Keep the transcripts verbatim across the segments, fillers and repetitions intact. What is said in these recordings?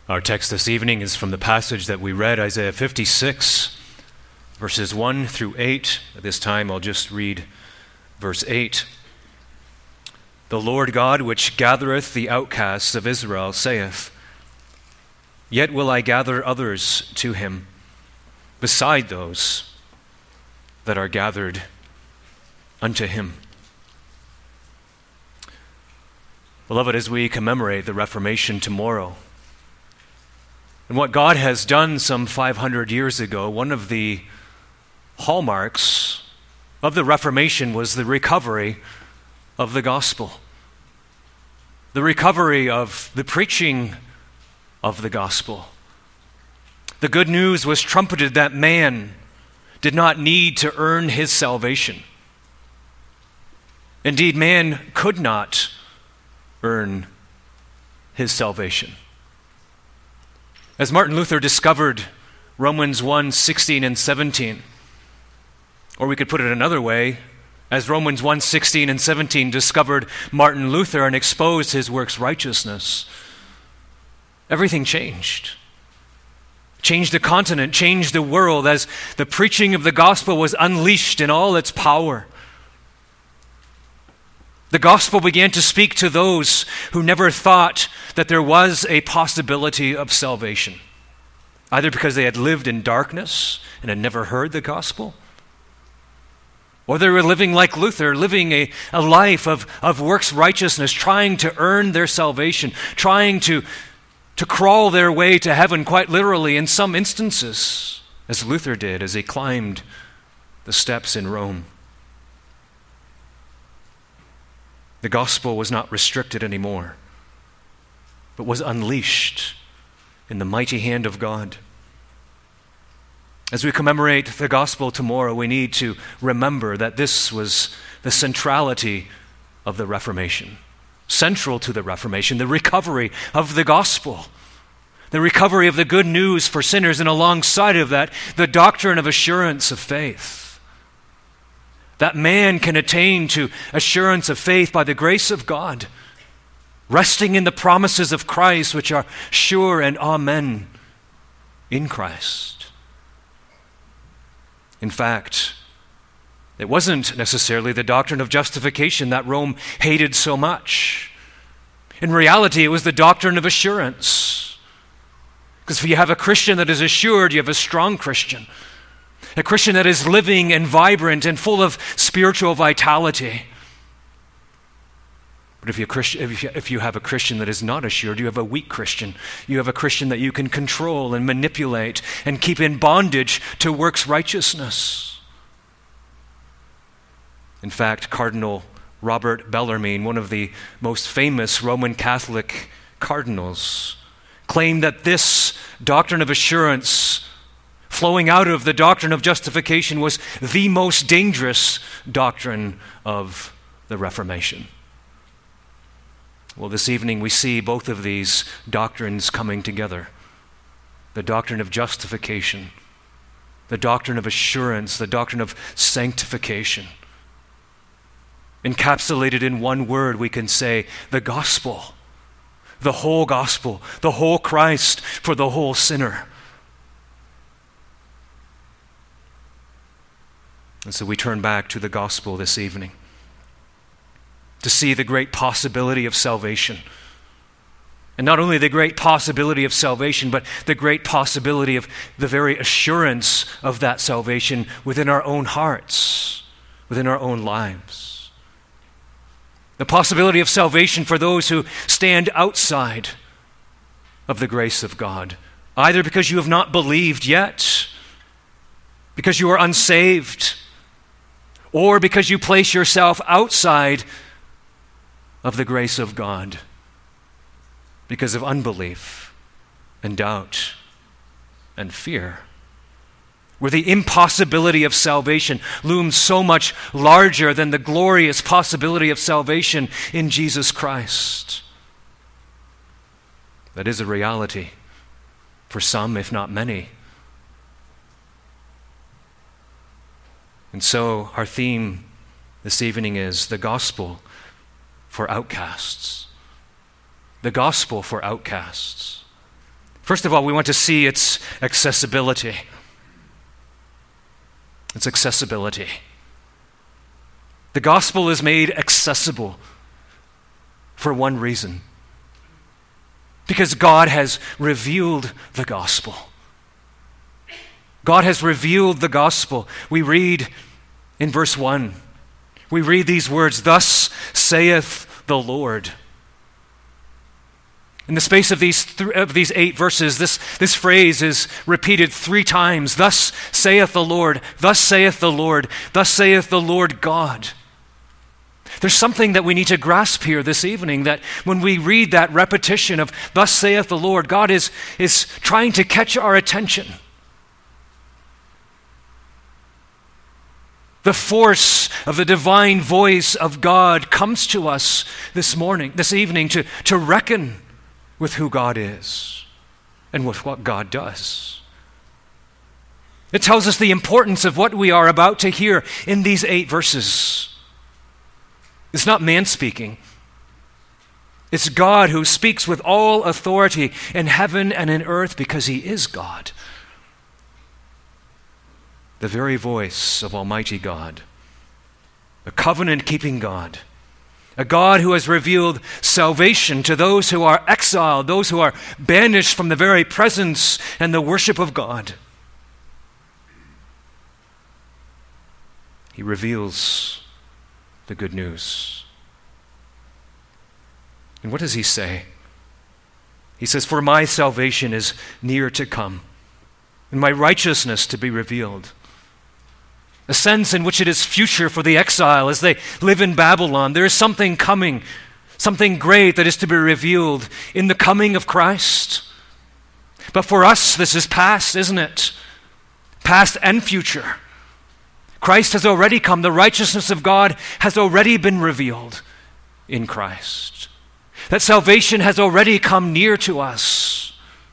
Our text this evening is from the passage that we read, Isaiah fifty-six, verses one through eight. At this time, I'll just read verse eight. The Lord God, which gathereth the outcasts of Israel, saith, Yet will I gather others to him, beside those that are gathered unto him. Beloved, as we commemorate the Reformation tomorrow, and what God has done some five hundred years ago, one of the hallmarks of the Reformation was the recovery of the gospel, the recovery of the preaching of the gospel. The good news was trumpeted that man did not need to earn his salvation. Indeed, man could not earn his salvation. As Martin Luther discovered Romans one, sixteen and seventeen, or we could put it another way, as Romans one, sixteen and seventeen discovered Martin Luther and exposed his works righteousness, everything changed. Changed the continent, changed the world as the preaching of the gospel was unleashed in all its power. The gospel began to speak to those who never thought that there was a possibility of salvation, either because they had lived in darkness and had never heard the gospel, or they were living like Luther, living a, a life of, of works righteousness, trying to earn their salvation, trying to, to crawl their way to heaven, quite literally in some instances, as Luther did as he climbed the steps in Rome. The gospel was not restricted anymore, but was unleashed in the mighty hand of God. As we commemorate the gospel tomorrow, we need to remember that this was the centrality of the Reformation. Central to the Reformation, the recovery of the gospel, the recovery of the good news for sinners, and alongside of that, the doctrine of assurance of faith. That man can attain to assurance of faith by the grace of God, resting in the promises of Christ, which are sure and amen in Christ. In fact, it wasn't necessarily the doctrine of justification that Rome hated so much. In reality, it was the doctrine of assurance. Because if you have a Christian that is assured, you have a strong Christian. A Christian that is living and vibrant and full of spiritual vitality. But if you, if you, if you have a Christian that is not assured, you have a weak Christian. You have a Christian that you can control and manipulate and keep in bondage to works righteousness. In fact, Cardinal Robert Bellarmine, one of the most famous Roman Catholic cardinals, claimed that this doctrine of assurance flowing out of the doctrine of justification was the most dangerous doctrine of the Reformation. Well, this evening we see both of these doctrines coming together. The doctrine of justification, the doctrine of assurance, the doctrine of sanctification. Encapsulated in one word, we can say the gospel, the whole gospel, the whole Christ for the whole sinner. And so we turn back to the gospel this evening to see the great possibility of salvation. And not only the great possibility of salvation, but the great possibility of the very assurance of that salvation within our own hearts, within our own lives. The possibility of salvation for those who stand outside of the grace of God, either because you have not believed yet, because you are unsaved, or because you place yourself outside of the grace of God because of unbelief and doubt and fear, where the impossibility of salvation looms so much larger than the glorious possibility of salvation in Jesus Christ. That is a reality for some, if not many. And so our theme this evening is the gospel for outcasts. The gospel for outcasts. First of all, we want to see its accessibility. Its accessibility. The gospel is made accessible for one reason. Because God has revealed the gospel. God has revealed the gospel. We read in verse one, we read these words, "Thus saith the Lord." In the space of these th- of these eight verses, this, this phrase is repeated three times. "Thus saith the Lord, thus saith the Lord, thus saith the Lord God." There's something that we need to grasp here this evening, that when we read that repetition of "thus saith the Lord," God is, is trying to catch our attention. The force of the divine voice of God comes to us this morning, this evening, to, to reckon with who God is and with what God does. It tells us the importance of what we are about to hear in these eight verses. It's not man speaking. It's God who speaks with all authority in heaven and in earth because he is God. The very voice of Almighty God, a covenant-keeping God, a God who has revealed salvation to those who are exiled, those who are banished from the very presence and the worship of God. He reveals the good news. And what does he say? He says, "For my salvation is near to come, and my righteousness to be revealed." A sense in which it is future for the exile as they live in Babylon. There is something coming, something great that is to be revealed in the coming of Christ. But for us, this is past, isn't it? Past and future. Christ has already come. The righteousness of God has already been revealed in Christ. That salvation has already come near to us.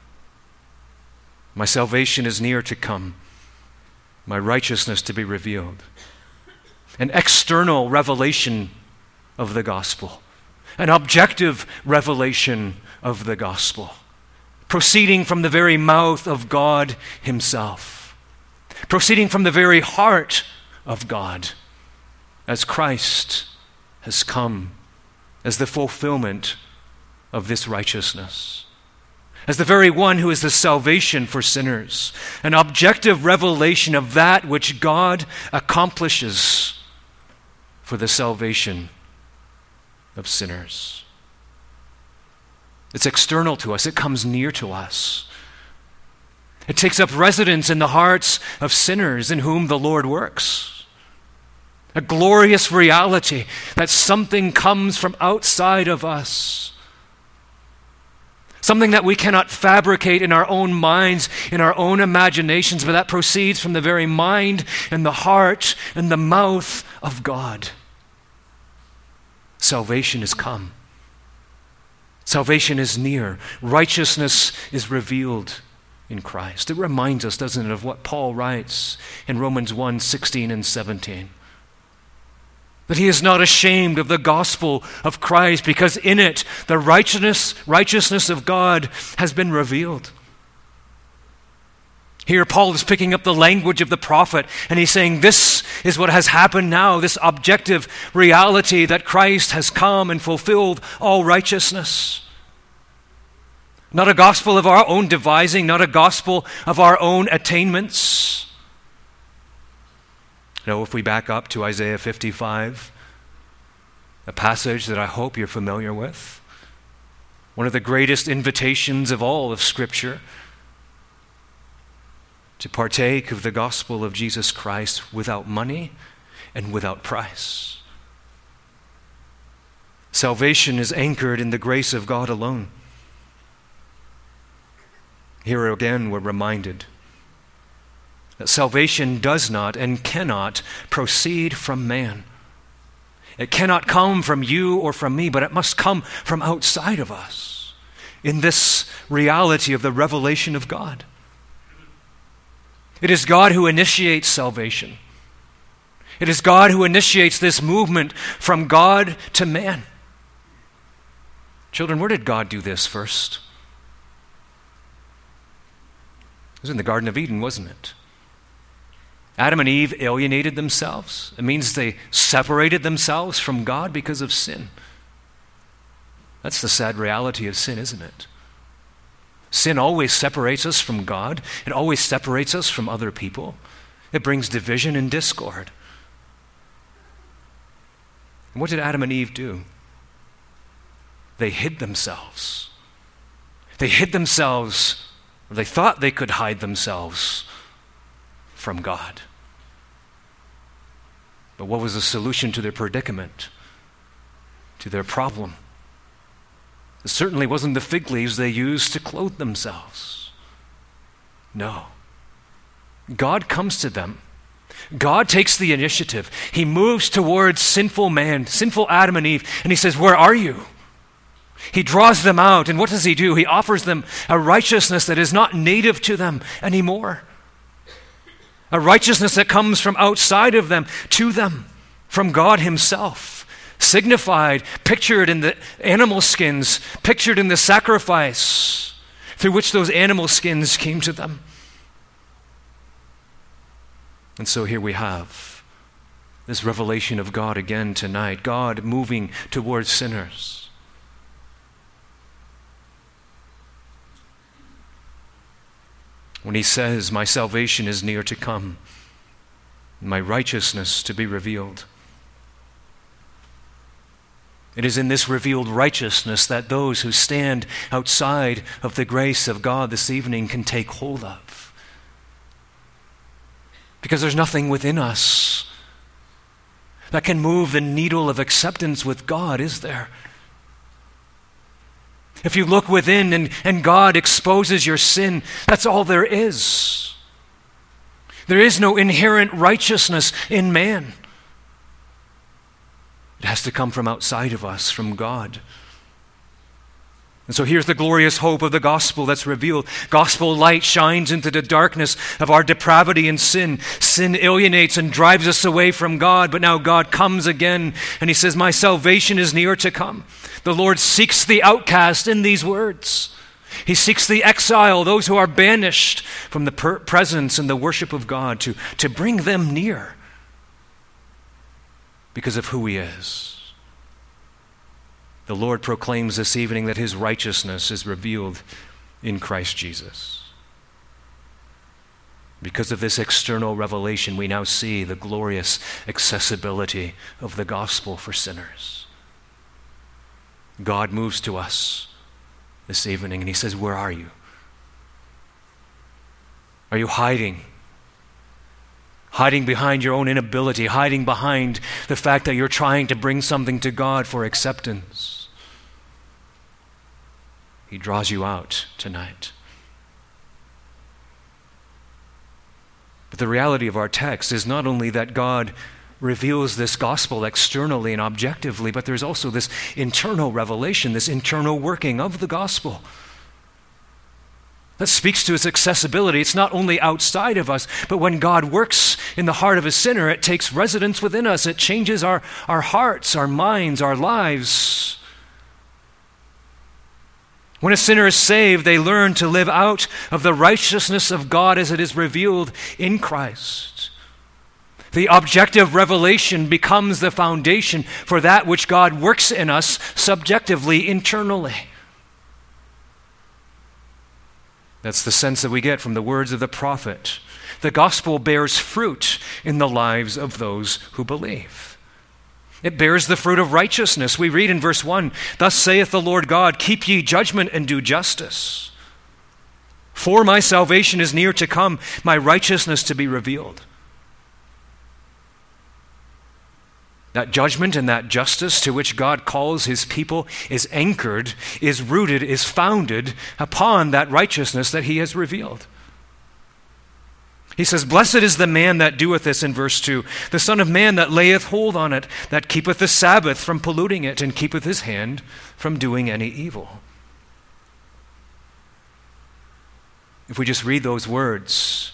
My salvation is near to come. My righteousness to be revealed. An external revelation of the gospel. An objective revelation of the gospel. Proceeding from the very mouth of God himself. Proceeding from the very heart of God. As Christ has come as the fulfillment of this righteousness. As the very one who is the salvation for sinners, an objective revelation of that which God accomplishes for the salvation of sinners. It's external to us. It comes near to us. It takes up residence in the hearts of sinners in whom the Lord works. A glorious reality that something comes from outside of us. Something that we cannot fabricate in our own minds, in our own imaginations, but that proceeds from the very mind and the heart and the mouth of God. Salvation has come. Salvation is near. Righteousness is revealed in Christ. It reminds us, doesn't it, of what Paul writes in Romans one, sixteen and seventeen. That he is not ashamed of the gospel of Christ because in it the righteousness, righteousness of God has been revealed. Here Paul is picking up the language of the prophet and he's saying this is what has happened now, this objective reality that Christ has come and fulfilled all righteousness. Not a gospel of our own devising, not a gospel of our own attainments. No, if we back up to Isaiah fifty-five, a passage that I hope you're familiar with, one of the greatest invitations of all of Scripture, to partake of the gospel of Jesus Christ without money and without price. Salvation is anchored in the grace of God alone. Here again we're reminded that salvation does not and cannot proceed from man. It cannot come from you or from me, but it must come from outside of us in this reality of the revelation of God. It is God who initiates salvation. It is God who initiates this movement from God to man. Children, where did God do this first? was in the Garden of Eden, wasn't it? Adam and Eve alienated themselves. It means they separated themselves from God because of sin. That's the sad reality of sin, isn't it? Sin always separates us from God. It always separates us from other people. It brings division and discord. And what did Adam and Eve do? They hid themselves. They hid themselves, or they thought they could hide themselves from God. But what was the solution to their predicament, to their problem? It certainly wasn't the fig leaves they used to clothe themselves. No. God comes to them. God takes the initiative. He moves towards sinful man, sinful Adam and Eve, and he says, "Where are you?" He draws them out, and what does he do? He offers them a righteousness that is not native to them anymore. A righteousness that comes from outside of them to them, from God himself, signified, pictured in the animal skins, pictured in the sacrifice through which those animal skins came to them. And so here we have this revelation of God again tonight, God moving towards sinners. When he says, "My salvation is near to come, my righteousness to be revealed." It is in this revealed righteousness that those who stand outside of the grace of God this evening can take hold of. Because there's nothing within us that can move the needle of acceptance with God, is there? If you look within and, and God exposes your sin, that's all there is. There is no inherent righteousness in man. It has to come from outside of us, from God. And so here's the glorious hope of the gospel that's revealed. Gospel light shines into the darkness of our depravity and sin. Sin alienates and drives us away from God, but now God comes again and he says, "My salvation is near to come." The Lord seeks the outcast in these words. He seeks the exile, those who are banished from the per- presence and the worship of God, to, to bring them near because of who he is. The Lord proclaims this evening that his righteousness is revealed in Christ Jesus. Because of this external revelation, we now see the glorious accessibility of the gospel for sinners. God moves to us this evening and he says, "Where are you? Are you hiding? Hiding behind your own inability, hiding behind the fact that you're trying to bring something to God for acceptance?" He draws you out tonight. But the reality of our text is not only that God reveals this gospel externally and objectively, but there's also this internal revelation, this internal working of the gospel that speaks to its accessibility. It's not only outside of us, but when God works in the heart of a sinner, it takes residence within us. It changes our, our hearts, our minds, our lives. When a sinner is saved, they learn to live out of the righteousness of God as it is revealed in Christ. The objective revelation becomes the foundation for that which God works in us subjectively, internally. That's the sense that we get from the words of the prophet. The gospel bears fruit in the lives of those who believe. It bears the fruit of righteousness. We read in verse one, "Thus saith the Lord God, keep ye judgment and do justice. For my salvation is near to come, my righteousness to be revealed." That judgment and that justice to which God calls his people is anchored, is rooted, is founded upon that righteousness that he has revealed. He says, "Blessed is the man that doeth this," in verse two, "the Son of Man that layeth hold on it, that keepeth the Sabbath from polluting it, and keepeth his hand from doing any evil." If we just read those words,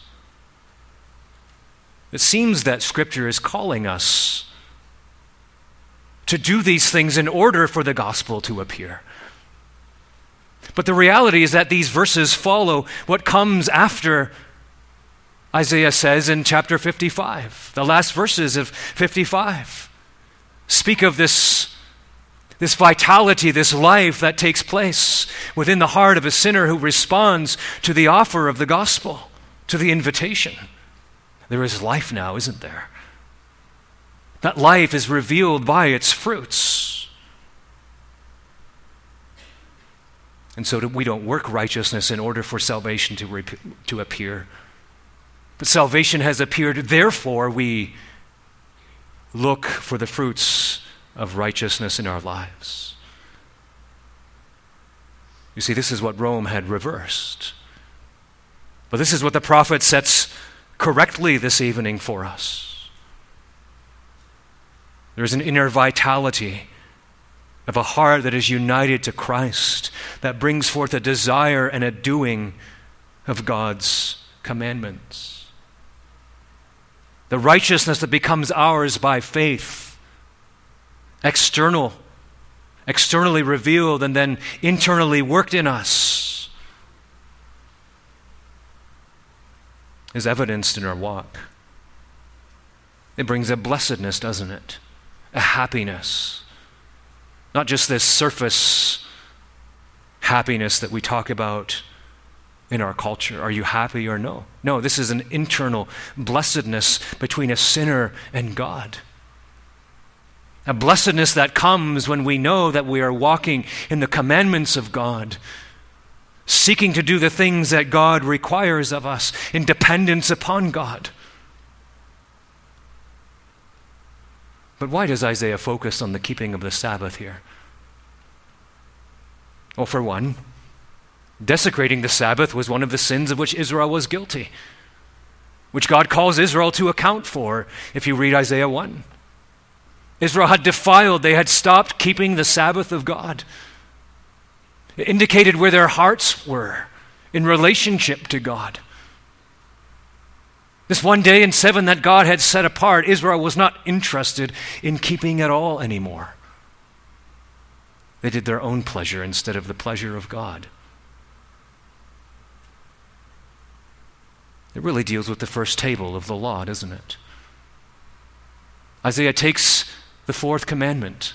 it seems that Scripture is calling us to do these things in order for the gospel to appear. But the reality is that these verses follow what comes after Isaiah says in chapter fifty-five. The last verses of fifty-five speak of this, this vitality, this life that takes place within the heart of a sinner who responds to the offer of the gospel, to the invitation. There is life now, isn't there? That life is revealed by its fruits. And so we don't work righteousness in order for salvation to, rep- to appear. But salvation has appeared, therefore we look for the fruits of righteousness in our lives. You see, this is what Rome had reversed. But this is what the prophet sets correctly this evening for us. There is an inner vitality of a heart that is united to Christ, that brings forth a desire and a doing of God's commandments. The righteousness that becomes ours by faith, external, externally revealed and then internally worked in us, is evidenced in our walk. It brings a blessedness, doesn't it? A happiness. Not just this surface happiness that we talk about in our culture. Are you happy or no? No, this is an internal blessedness between a sinner and God. A blessedness that comes when we know that we are walking in the commandments of God, seeking to do the things that God requires of us in dependence upon God. But why does Isaiah focus on the keeping of the Sabbath here? Well, for one, desecrating the Sabbath was one of the sins of which Israel was guilty, which God calls Israel to account for if you read Isaiah one. Israel had defiled, they had stopped keeping the Sabbath of God. It indicated where their hearts were in relationship to God. This one day in seven that God had set apart, Israel was not interested in keeping at all anymore. They did their own pleasure instead of the pleasure of God. It really deals with the first table of the law, doesn't it? Isaiah takes the fourth commandment.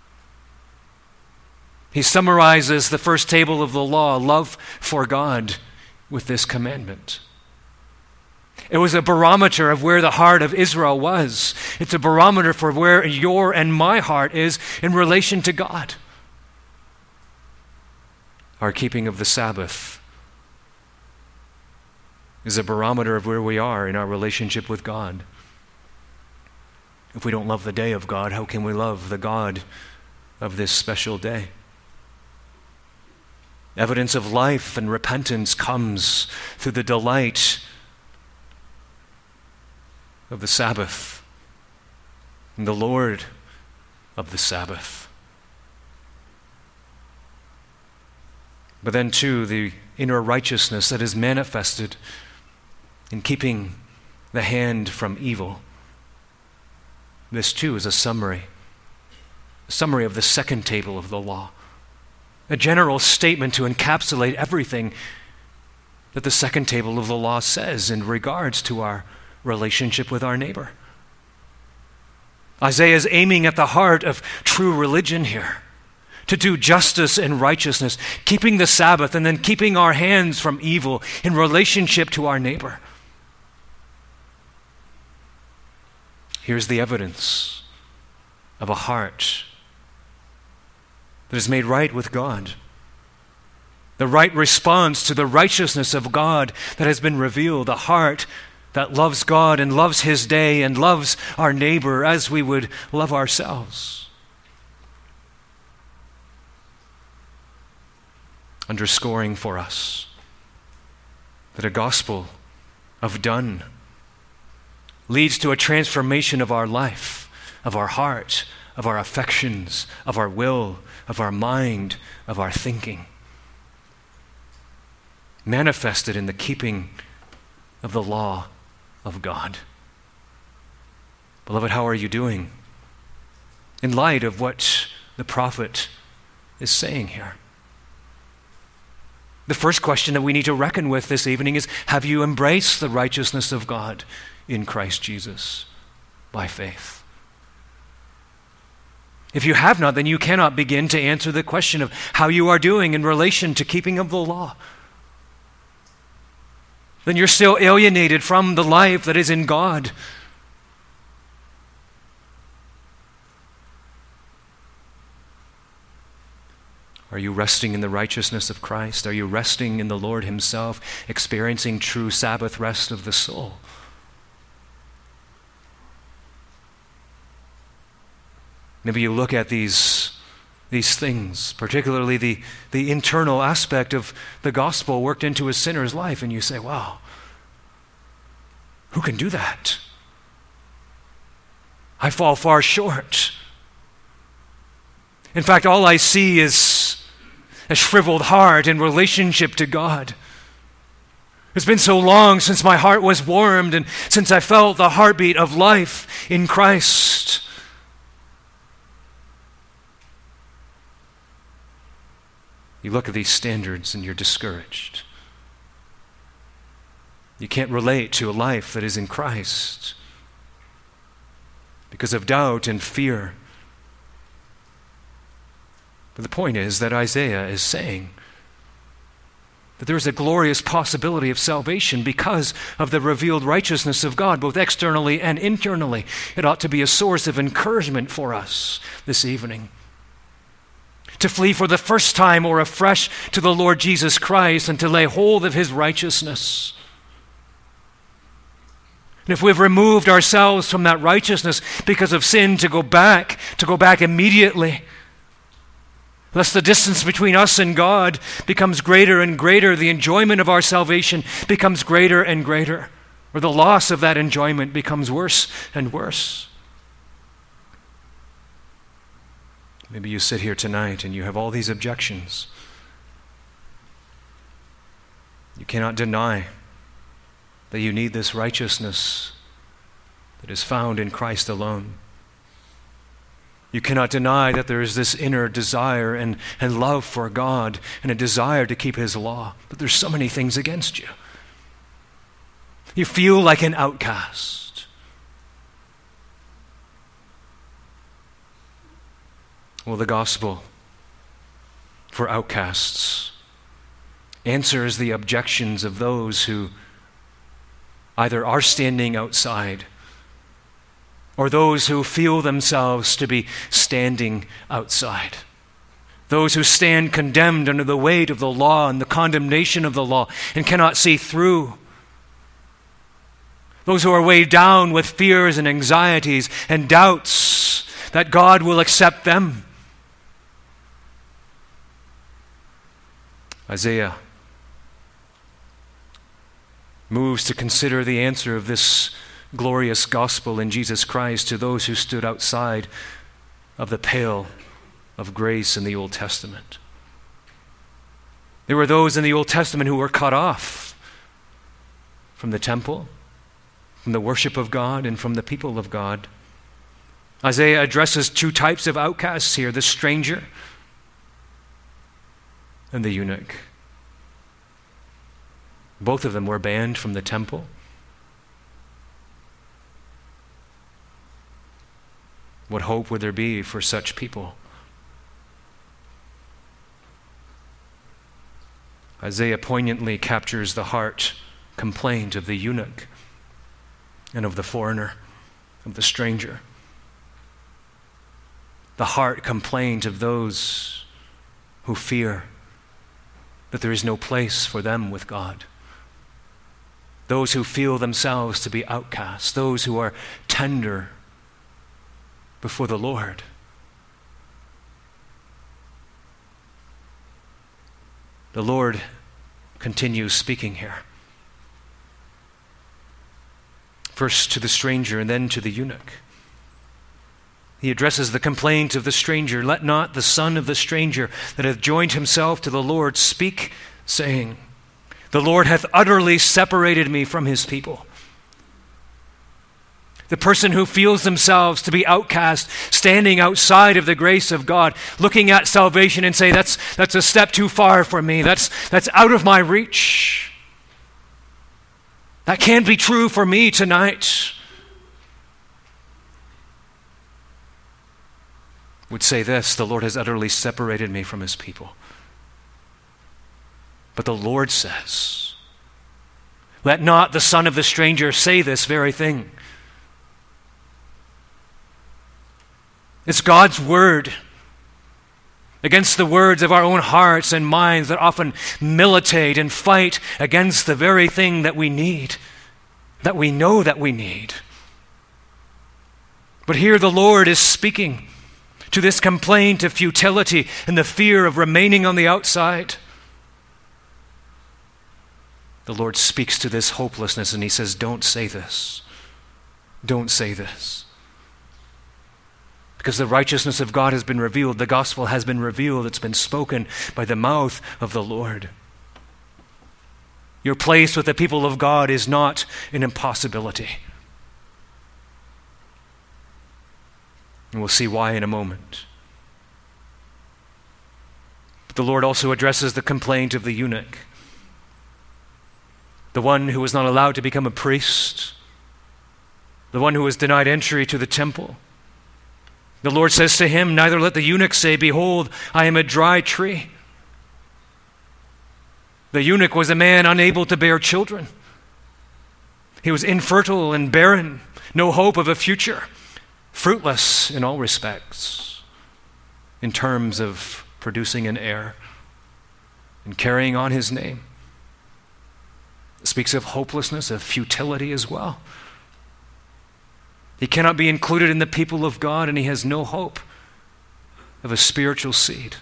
He summarizes the first table of the law, love for God, with this commandment. It was a barometer of where the heart of Israel was. It's a barometer for where your and my heart is in relation to God. Our keeping of the Sabbath is a barometer of where we are in our relationship with God. If we don't love the day of God, how can we love the God of this special day? Evidence of life and repentance comes through the delight of the Sabbath and the Lord of the Sabbath. But then too, the inner righteousness that is manifested in keeping the hand from evil. This too is a summary, a summary of the second table of the law. A general statement to encapsulate everything that the second table of the law says in regards to our relationship with our neighbor. Isaiah is aiming at the heart of true religion here, to do justice and righteousness, keeping the Sabbath and then keeping our hands from evil in relationship to our neighbor. Here's the evidence of a heart that is made right with God. The right response to the righteousness of God that has been revealed, a heart that loves God and loves His day and loves our neighbor as we would love ourselves. Underscoring for us that a gospel of done leads to a transformation of our life, of our heart, of our affections, of our will, of our mind, of our thinking. Manifested in the keeping of the law of God. Beloved, how are you doing in light of what the prophet is saying here? The first question that we need to reckon with this evening is, have you embraced the righteousness of God in Christ Jesus by faith? If you have not, then you cannot begin to answer the question of how you are doing in relation to keeping of the law. Then you're still alienated from the life that is in God. Are you resting in the righteousness of Christ? Are you resting in the Lord himself, experiencing true Sabbath rest of the soul? Maybe you look at these, these things, particularly the, the internal aspect of the gospel worked into a sinner's life, and you say, wow, who can do that? I fall far short. In fact, all I see is a shriveled heart in relationship to God. It's been so long since my heart was warmed and since I felt the heartbeat of life in Christ. You look at these standards and you're discouraged. You can't relate to a life that is in Christ because of doubt and fear. But the point is that Isaiah is saying that there is a glorious possibility of salvation because of the revealed righteousness of God, both externally and internally. It ought to be a source of encouragement for us this evening. To flee for the first time or afresh to the Lord Jesus Christ and to lay hold of his righteousness. And if we've removed ourselves from that righteousness because of sin, to go back, to go back immediately, lest the distance between us and God becomes greater and greater, the enjoyment of our salvation becomes greater and greater, or the loss of that enjoyment becomes worse and worse. Maybe you sit here tonight and you have all these objections. You cannot deny that you need this righteousness that is found in Christ alone. You cannot deny that there is this inner desire and, and love for God and a desire to keep his law. But there's so many things against you. You feel like an outcast. Well, the gospel for outcasts answers the objections of those who either are standing outside or those who feel themselves to be standing outside. Those who stand condemned under the weight of the law and the condemnation of the law and cannot see through. Those who are weighed down with fears and anxieties and doubts that God will accept them. Isaiah moves to consider the answer of this glorious gospel in Jesus Christ to those who stood outside of the pale of grace in the Old Testament. There were those in the Old Testament who were cut off from the temple, from the worship of God, and from the people of God. Isaiah addresses two types of outcasts here, the stranger and the eunuch. Both of them were banned from the temple. What hope would there be for such people? Isaiah poignantly captures the heart complaint of the eunuch and of the foreigner, of the stranger. The heart complaint of those who fear that there is no place for them with God. Those who feel themselves to be outcasts, those who are tender before the Lord. The Lord continues speaking here. First to the stranger and then to the eunuch. He addresses the complaint of the stranger. Let not the son of the stranger that hath joined himself to the Lord speak, saying, the Lord hath utterly separated me from his people. The person who feels themselves to be outcast, standing outside of the grace of God, looking at salvation and say, that's, that's a step too far for me. That's, that's out of my reach. That can't be true for me tonight. Would say this, the Lord has utterly separated me from his people. But the Lord says, let not the son of the stranger say this very thing. It's God's word against the words of our own hearts and minds that often militate and fight against the very thing that we need, that we know that we need. But here the Lord is speaking to this complaint of futility and the fear of remaining on the outside. The Lord speaks to this hopelessness and he says, don't say this. Don't say this. Because the righteousness of God has been revealed. The gospel has been revealed. It's been spoken by the mouth of the Lord. Your place with the people of God is not an impossibility. And we'll see why in a moment. But the Lord also addresses the complaint of the eunuch, the one who was not allowed to become a priest, the one who was denied entry to the temple. The Lord says to him, neither let the eunuch say, behold, I am a dry tree. The eunuch was a man unable to bear children. He was infertile and barren, no hope of a future. Fruitless in all respects, in terms of producing an heir and carrying on his name. It speaks of hopelessness, of futility as well. He cannot be included in the people of God, and he has no hope of a spiritual seed.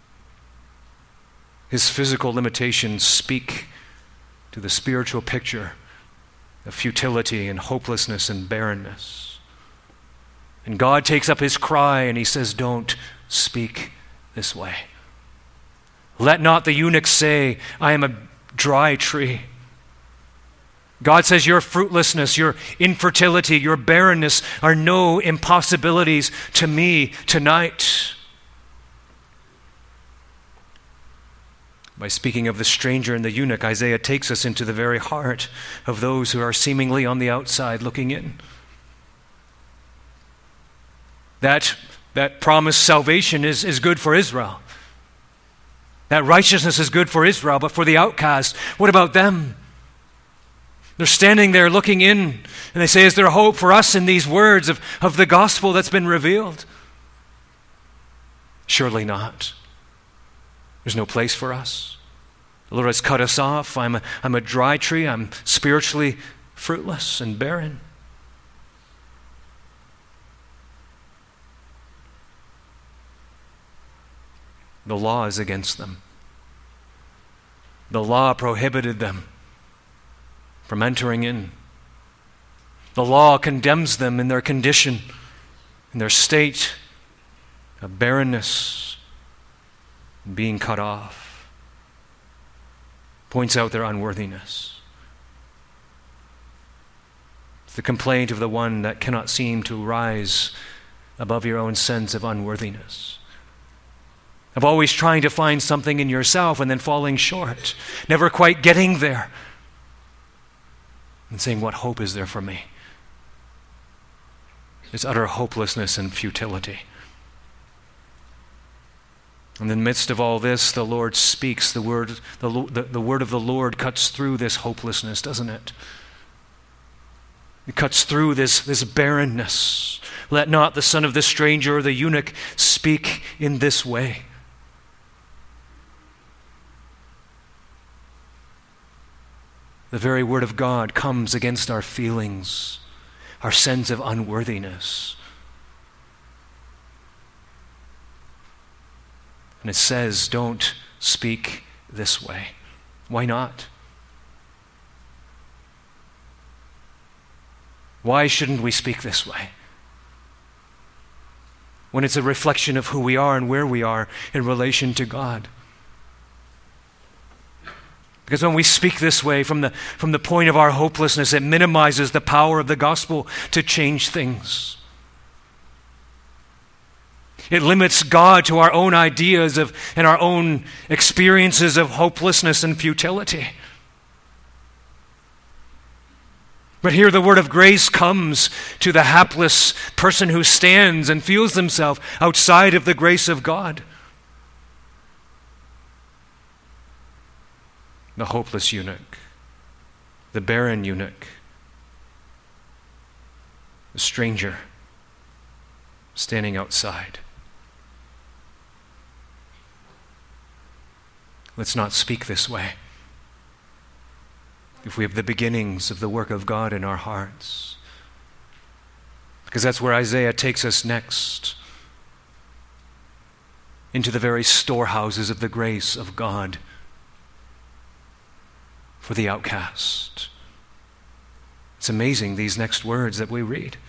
His physical limitations speak to the spiritual picture of futility and hopelessness and barrenness. And God takes up his cry and he says, don't speak this way. Let not the eunuch say, I am a dry tree. God says your fruitlessness, your infertility, your barrenness are no impossibilities to me tonight. By speaking of the stranger and the eunuch, Isaiah takes us into the very heart of those who are seemingly on the outside looking in. That, that promised salvation is, is good for Israel. That righteousness is good for Israel, but for the outcast, what about them? They're standing there looking in, and they say, is there hope for us in these words of, of the gospel that's been revealed? Surely not. There's no place for us. The Lord has cut us off. I'm a, I'm a dry tree. I'm spiritually fruitless and barren. The law is against them. The law prohibited them from entering in. The law condemns them in their condition, in their state of barrenness, and being cut off. Points out their unworthiness. It's the complaint of the one that cannot seem to rise above your own sense of unworthiness. Of always trying to find something in yourself and then falling short, never quite getting there, and saying, what hope is there for me? It's utter hopelessness and futility. In the midst of all this, the Lord speaks. The word, the, the, the word of the Lord cuts through this hopelessness, doesn't it? It cuts through this, this barrenness. Let not the son of the stranger or the eunuch speak in this way. The very word of God comes against our feelings, our sense of unworthiness. And it says, don't speak this way. Why not? Why shouldn't we speak this way? When it's a reflection of who we are and where we are in relation to God. Because when we speak this way from the, from the point of our hopelessness, it minimizes the power of the gospel to change things. It limits God to our own ideas of and our own experiences of hopelessness and futility. But here the word of grace comes to the hapless person who stands and feels himself outside of the grace of God. The hopeless eunuch, the barren eunuch, the stranger standing outside. Let's not speak this way. If we have the beginnings of the work of God in our hearts, because that's where Isaiah takes us next, into the very storehouses of the grace of God for the outcast. It's amazing, these next words that we read.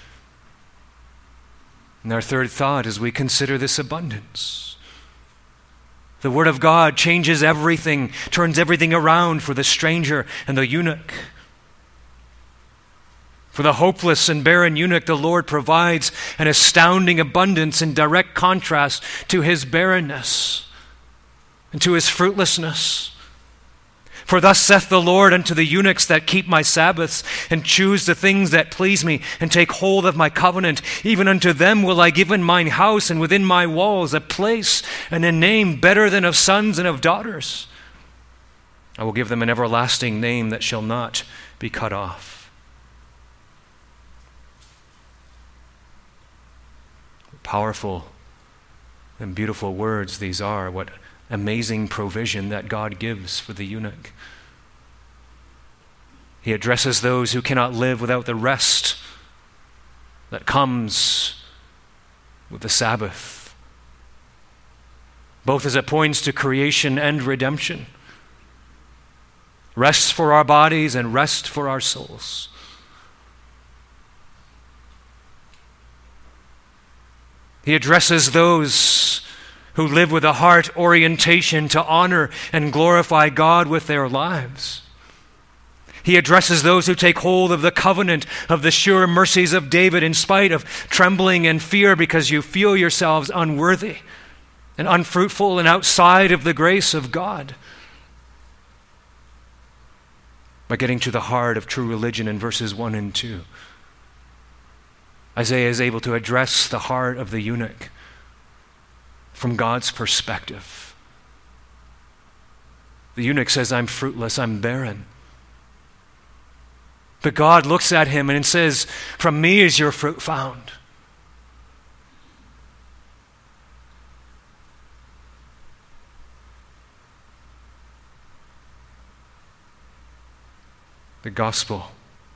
And our third thought as we consider this abundance. The Word of God changes everything, turns everything around for the stranger and the eunuch. For the hopeless and barren eunuch, the Lord provides an astounding abundance in direct contrast to his barrenness and to his fruitlessness. For thus saith the Lord unto the eunuchs that keep my Sabbaths and choose the things that please me and take hold of my covenant, even unto them will I give in mine house and within my walls a place and a name better than of sons and of daughters. I will give them an everlasting name that shall not be cut off. Powerful and beautiful words these are. What amazing provision that God gives for the eunuch. He addresses those who cannot live without the rest that comes with the Sabbath, both as it points to creation and redemption. Rest for our bodies and rest for our souls. He addresses those who live with a heart orientation to honor and glorify God with their lives. He addresses those who take hold of the covenant of the sure mercies of David in spite of trembling and fear because you feel yourselves unworthy and unfruitful and outside of the grace of God. By getting to the heart of true religion in verses one and two, Isaiah is able to address the heart of the eunuch from God's perspective. The eunuch says, I'm fruitless, I'm barren. But God looks at him and says, from me is your fruit found. The gospel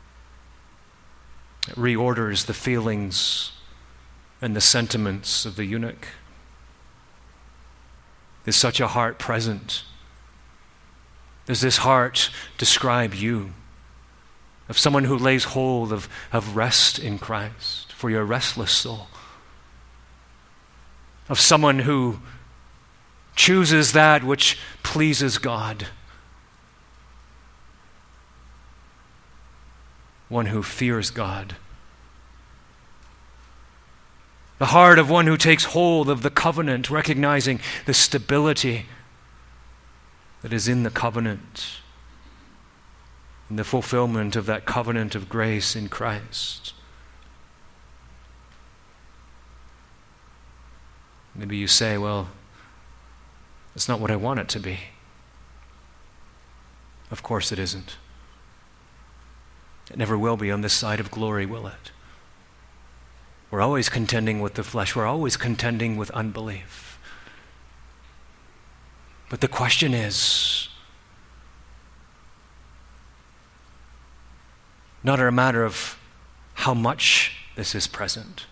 reorders the feelings and the sentiments of the eunuch. Is such a heart present? Does this heart describe you? Of someone who lays hold of, of rest in Christ for your restless soul. Of someone who chooses that which pleases God. One who fears God. The heart of one who takes hold of the covenant, recognizing the stability that is in the covenant, in the fulfillment of that covenant of grace in Christ. Maybe you say, well, that's not what I want it to be. Of course it isn't. It never will be on this side of glory, will it? We're always contending with the flesh. We're always contending with unbelief. But the question is not a matter of how much this is present,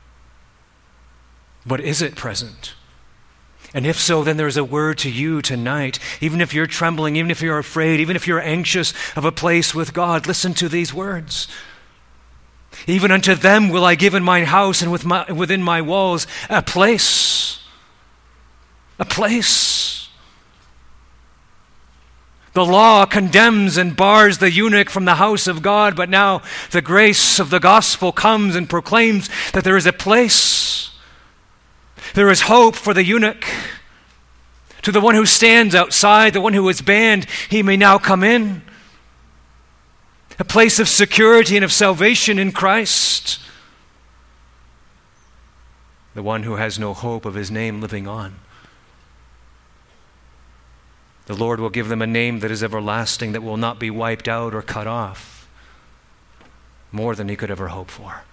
but is it present? And if so, then there's a word to you tonight. Even if you're trembling, even if you're afraid, even if you're anxious of a place with God, listen to these words. Even unto them will I give in mine house and with my, within my walls a place. A place. The law condemns and bars the eunuch from the house of God, but now the grace of the gospel comes and proclaims that there is a place. There is hope for the eunuch. To the one who stands outside, the one who is banned, he may now come in. A place of security and of salvation in Christ. The one who has no hope of his name living on. The Lord will give them a name that is everlasting, that will not be wiped out or cut off. More than he could ever hope for.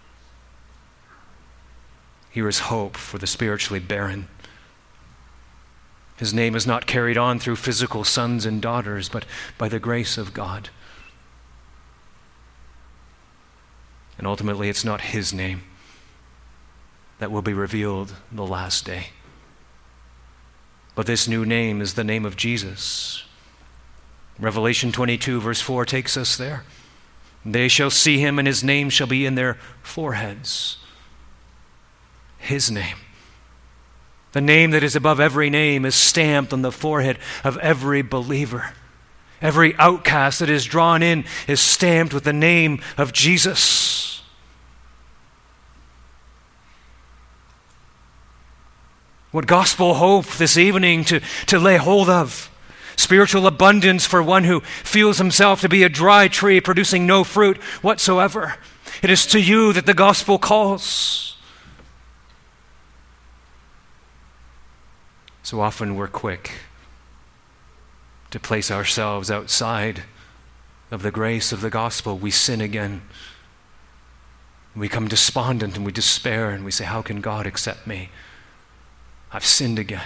Here is hope for the spiritually barren. His name is not carried on through physical sons and daughters, but by the grace of God. And ultimately, it's not his name that will be revealed in the last day. But this new name is the name of Jesus. Revelation twenty-two verse four takes us there. They shall see him, and his name shall be in their foreheads. His name. The name that is above every name is stamped on the forehead of every believer. Every outcast that is drawn in is stamped with the name of Jesus. What gospel hope this evening to, to lay hold of. Spiritual abundance for one who feels himself to be a dry tree producing no fruit whatsoever. It is to you that the gospel calls. So often we're quick to place ourselves outside of the grace of the gospel. We sin again. We become despondent and we despair and we say, how can God accept me? I've sinned again.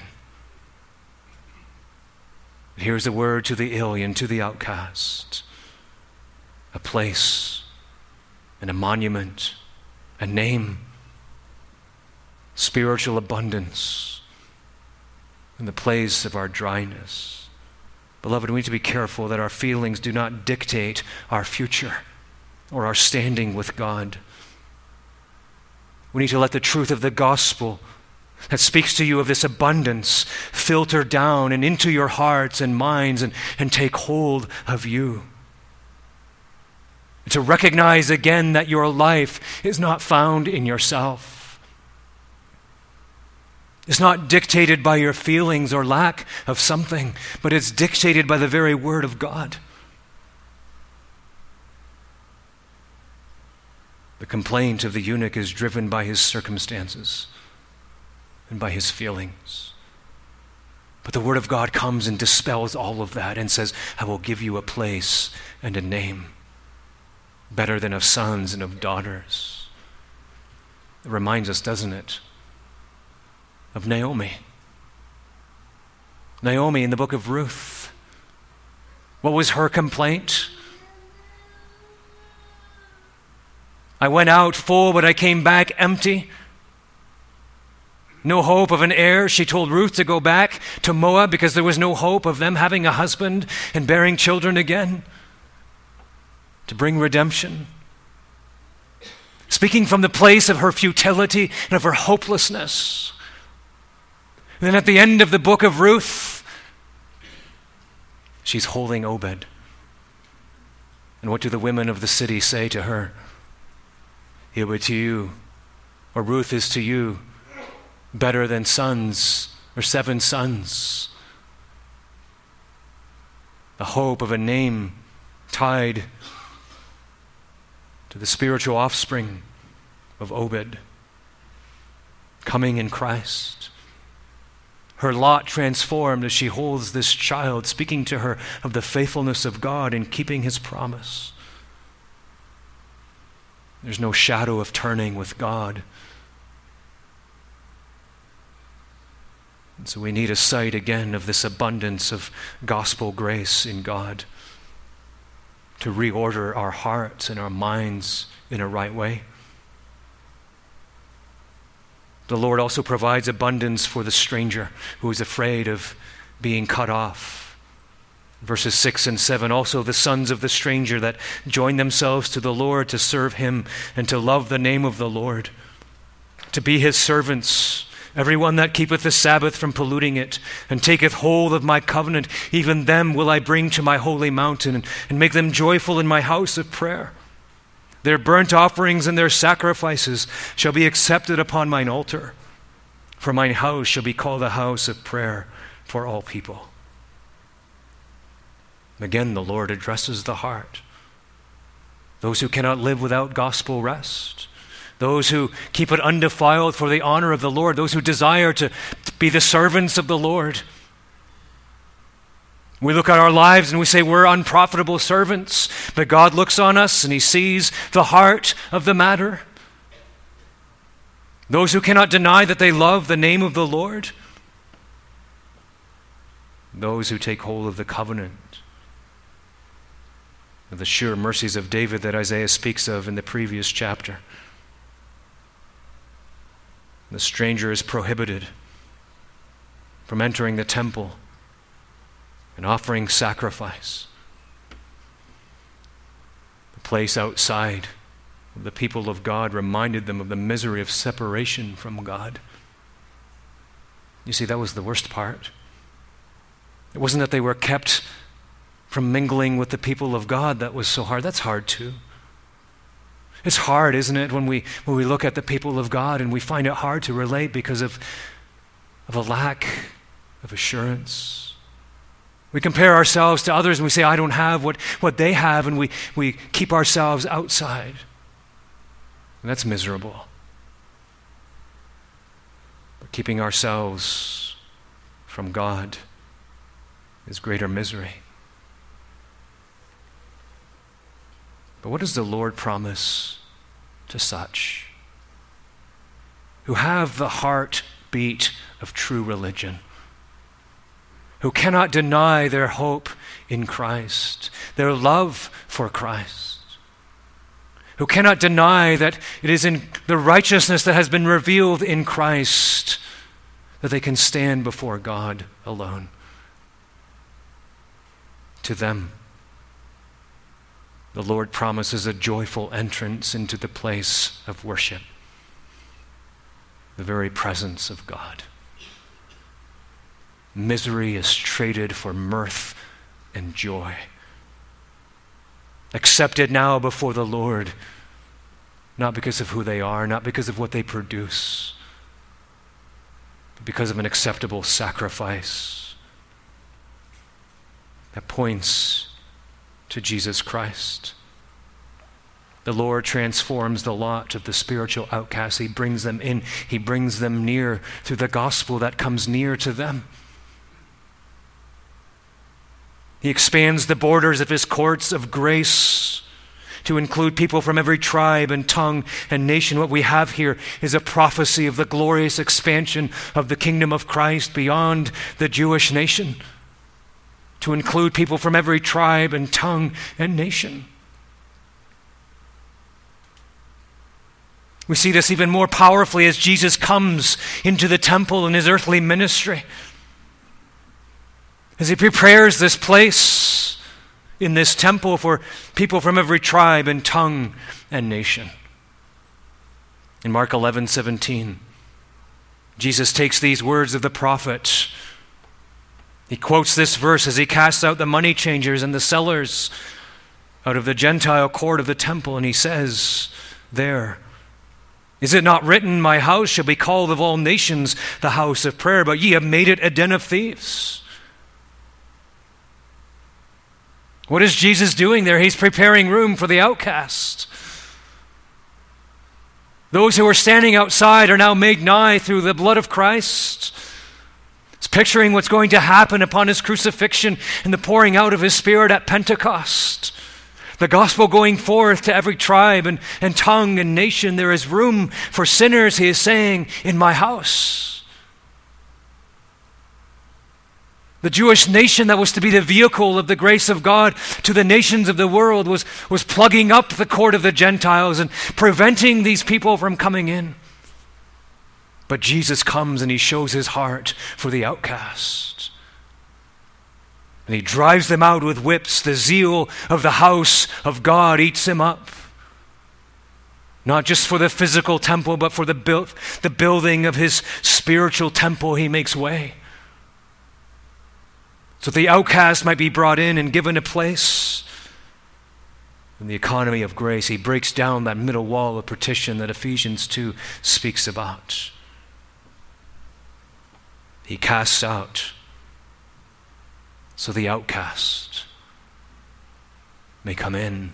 Here's a word to the alien, to the outcast. A place and a monument, a name, spiritual abundance in the place of our dryness. Beloved, we need to be careful that our feelings do not dictate our future or our standing with God. We need to let the truth of the gospel that speaks to you of this abundance filter down and into your hearts and minds and, and take hold of you. To recognize again that your life is not found in yourself. It's not dictated by your feelings or lack of something, but it's dictated by the very word of God. The complaint of the eunuch is driven by his circumstances and by his feelings. But the word of God comes and dispels all of that and says, I will give you a place and a name better than of sons and of daughters. It reminds us, doesn't it, of Naomi. Naomi in the book of Ruth. What was her complaint? I went out full, but I came back empty. No hope of an heir. She told Ruth to go back to Moab because there was no hope of them having a husband and bearing children again. To bring redemption. Speaking from the place of her futility and of her hopelessness. And then at the end of the book of Ruth, she's holding Obed. And what do the women of the city say to her? He'll be to you, or Ruth is to you, better than sons or seven sons. The hope of a name tied to the spiritual offspring of Obed, coming in Christ. Her lot transformed as she holds this child, speaking to her of the faithfulness of God in keeping his promise. There's no shadow of turning with God. And so we need a sight again of this abundance of gospel grace in God to reorder our hearts and our minds in a right way. The Lord also provides abundance for the stranger who is afraid of being cut off. Verses six and seven, also the sons of the stranger that join themselves to the Lord to serve him and to love the name of the Lord, to be his servants Every one that keepeth the Sabbath from polluting it, and taketh hold of my covenant, even them will I bring to my holy mountain, and, and make them joyful in my house of prayer. Their burnt offerings and their sacrifices shall be accepted upon mine altar, for mine house shall be called a house of prayer for all people. Again, the Lord addresses the heart. Those who cannot live without gospel rest, those who keep it undefiled for the honor of the Lord, those who desire to be the servants of the Lord. We look at our lives and we say we're unprofitable servants, but God looks on us and he sees the heart of the matter. Those who cannot deny that they love the name of the Lord, those who take hold of the covenant, of the sure mercies of David that Isaiah speaks of in the previous chapter. The stranger is prohibited from entering the temple and offering sacrifice. The place outside of the people of God reminded them of the misery of separation from God. You see, that was the worst part. It wasn't that they were kept from mingling with the people of God that was so hard. That's hard too. It's hard, isn't it, when we when we look at the people of God and we find it hard to relate because of, of a lack of assurance. We compare ourselves to others and we say, I don't have what, what they have, and we, we keep ourselves outside. And that's miserable. But keeping ourselves from God is greater misery. But what does the Lord promise to such who have the heartbeat of true religion, who cannot deny their hope in Christ, their love for Christ, who cannot deny that it is in the righteousness that has been revealed in Christ that they can stand before God alone? To them, the Lord promises a joyful entrance into the place of worship, the very presence of God. Misery is traded for mirth and joy. Accepted now before the Lord, not because of who they are, not because of what they produce, but because of an acceptable sacrifice that points to Jesus Christ. The Lord transforms the lot of the spiritual outcasts. He brings them in. He brings them near through the gospel that comes near to them. He expands the borders of his courts of grace to include people from every tribe and tongue and nation. What we have here is a prophecy of the glorious expansion of the kingdom of Christ beyond the Jewish nation, to include people from every tribe and tongue and nation. We see this even more powerfully as Jesus comes into the temple in his earthly ministry, as he prepares this place in this temple for people from every tribe and tongue and nation. In Mark eleven seventeen, Jesus takes these words of the prophet. He quotes this verse as he casts out the money changers and the sellers out of the Gentile court of the temple, and he says there, is it not written, my house shall be called of all nations the house of prayer, but ye have made it a den of thieves? What is Jesus doing there? He's preparing room for the outcast. Those who are standing outside are now made nigh through the blood of Christ. It's picturing what's going to happen upon his crucifixion and the pouring out of his Spirit at Pentecost. The gospel going forth to every tribe and, and tongue and nation. There is room for sinners, he is saying, in my house. The Jewish nation that was to be the vehicle of the grace of God to the nations of the world was, was plugging up the court of the Gentiles and preventing these people from coming in. But Jesus comes and he shows his heart for the outcast. And he drives them out with whips. The zeal of the house of God eats him up. Not just for the physical temple, but for the, build, the building of his spiritual temple, he makes way. So the outcast might be brought in and given a place. In the economy of grace, he breaks down that middle wall of partition that Ephesians two speaks about. He casts out so the outcast may come in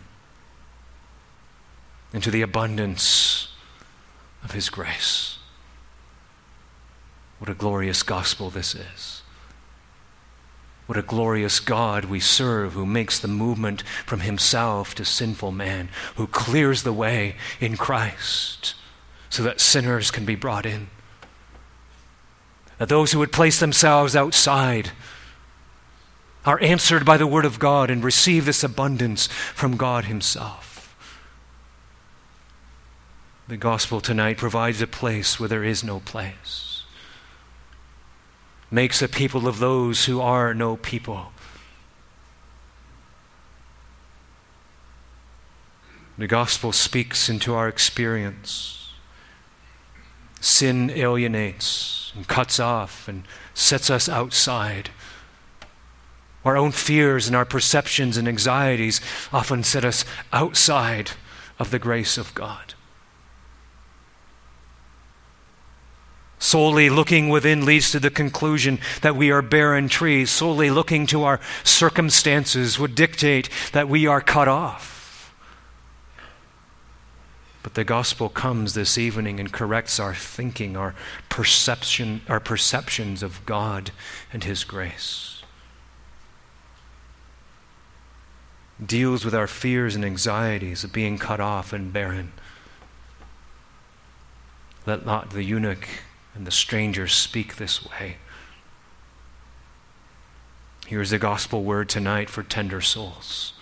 into the abundance of his grace. What a glorious gospel this is. What a glorious God we serve, who makes the movement from himself to sinful man, who clears the way in Christ so that sinners can be brought in. That those who would place themselves outside are answered by the word of God and receive this abundance from God himself. The gospel tonight provides a place where there is no place. Makes a people of those who are no people. The gospel speaks into our experience. Sin alienates and cuts off and sets us outside. Our own fears and our perceptions and anxieties often set us outside of the grace of God. Solely looking within leads to the conclusion that we are barren trees. Solely looking to our circumstances would dictate that we are cut off. But the gospel comes this evening and corrects our thinking, our perception, our perceptions of God and his grace. Deals with our fears and anxieties of being cut off and barren. Let not the eunuch and the stranger speak this way. Here's the gospel word tonight for tender souls.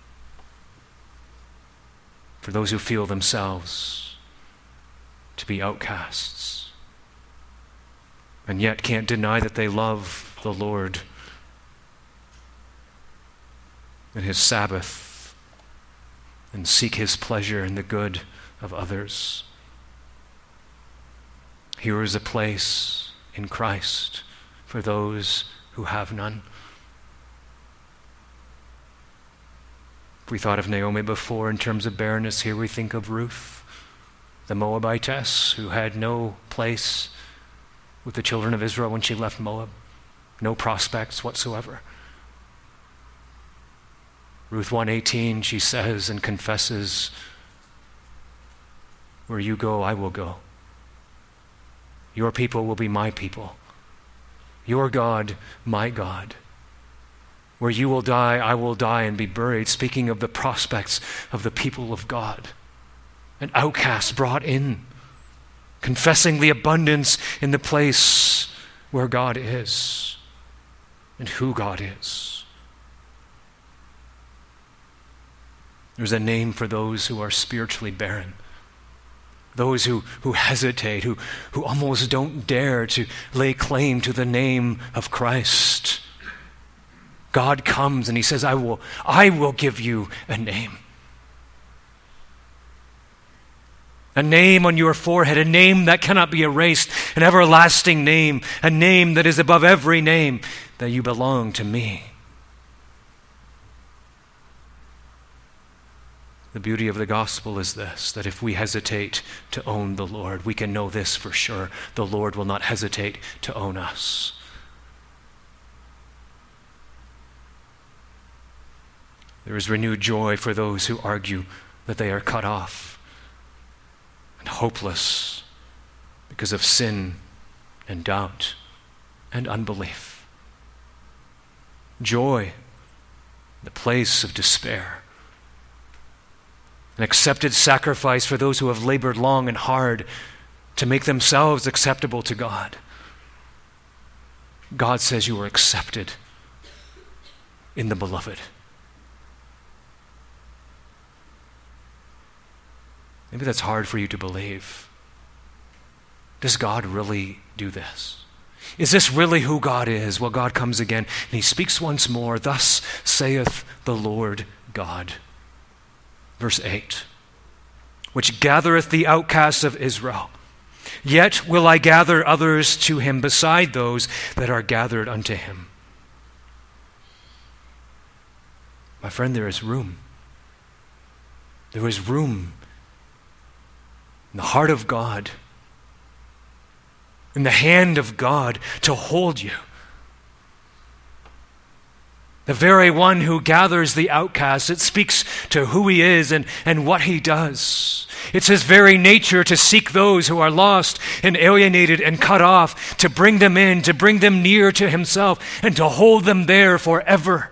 For those who feel themselves to be outcasts and yet can't deny that they love the Lord and his Sabbath and seek his pleasure in the good of others. Here is a place in Christ for those who have none. If we thought of Naomi before in terms of barrenness, here we think of Ruth, the Moabitess, who had no place with the children of Israel when she left Moab, no prospects whatsoever. Ruth one eighteen, she says and confesses, "Where you go, I will go. Your people will be my people. Your God, my God. Where you will die, I will die and be buried." Speaking of the prospects of the people of God. An outcast brought in, confessing the abundance in the place where God is and who God is. There's a name for those who are spiritually barren. Those who, who hesitate, who, who almost don't dare to lay claim to the name of Christ. God comes and he says, I will, I will give you a name. A name on your forehead, a name that cannot be erased, an everlasting name, a name that is above every name, that you belong to me. The beauty of the gospel is this, that if we hesitate to own the Lord, we can know this for sure: the Lord will not hesitate to own us. There is renewed joy for those who argue that they are cut off and hopeless because of sin and doubt and unbelief. Joy, the place of despair. An accepted sacrifice for those who have labored long and hard to make themselves acceptable to God. God says you are accepted in the beloved. Maybe that's hard for you to believe. Does God really do this? Is this really who God is? Well, God comes again and he speaks once more. Thus saith the Lord God. Verse eight. which gathereth the outcasts of Israel. Yet will I gather others to him beside those that are gathered unto him. My friend, there is room. There is room in the heart of God, in the hand of God to hold you. The very one who gathers the outcasts, it speaks to who he is and, and what he does. It's his very nature to seek those who are lost and alienated and cut off, to bring them in, to bring them near to himself, and to hold them there forever.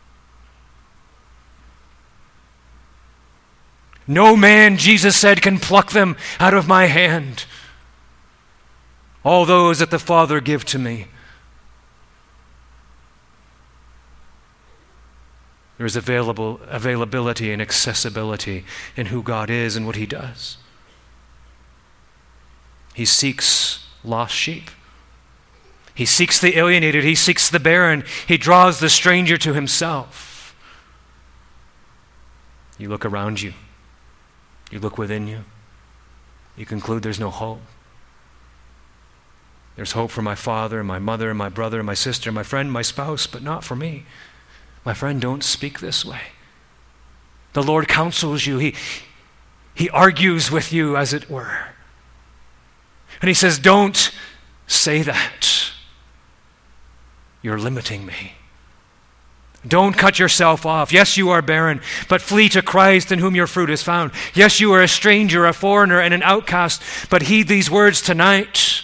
No man, Jesus said, can pluck them out of my hand. All those that the Father give to me. There is available availability and accessibility in who God is and what he does. He seeks lost sheep. He seeks the alienated. He seeks the barren. He draws the stranger to himself. You look around you. You look within you. You conclude there's no hope. There's hope for my father, my mother, my brother, my sister, my friend, my spouse, but not for me. My friend, don't speak this way. The Lord counsels you. He, he argues with you, as it were. And he says, don't say that. You're limiting me. Don't cut yourself off. Yes, you are barren, but flee to Christ in whom your fruit is found. Yes, you are a stranger, a foreigner, and an outcast, but heed these words tonight.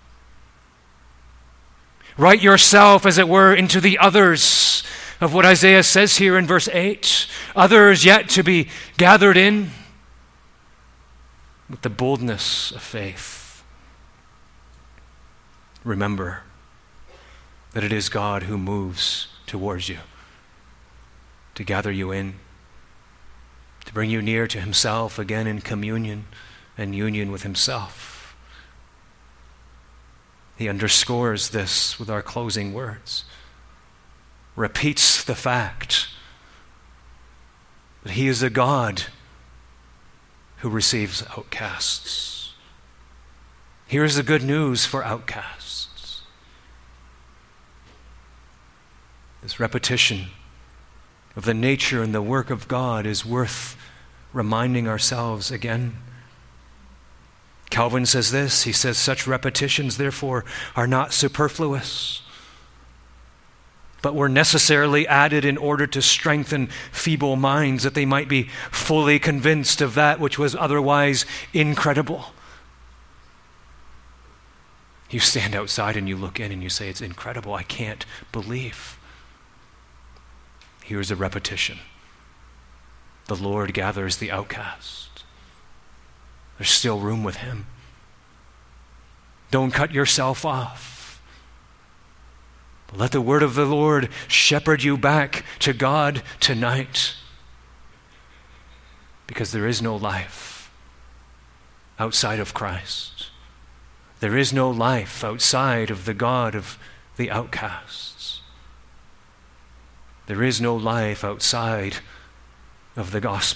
Write yourself, as it were, into the others of what Isaiah says here in verse eight. Others yet to be gathered in with the boldness of faith. Remember that it is God who moves towards you, to gather you in, to bring you near to himself again in communion and union with himself. He underscores this with our closing words, repeats the fact that he is a God who receives outcasts. Here's the good news for outcasts. This repetition of the nature and the work of God is worth reminding ourselves again. Calvin says this, he says, such repetitions, therefore, are not superfluous, but were necessarily added in order to strengthen feeble minds, that they might be fully convinced of that which was otherwise incredible. You stand outside and you look in and you say, it's incredible, I can't believe. Here's a repetition. The Lord gathers the outcast. There's still room with him. Don't cut yourself off. But let the word of the Lord shepherd you back to God tonight. Because there is no life outside of Christ. There is no life outside of the God of the outcasts. There is no life outside of the gospel.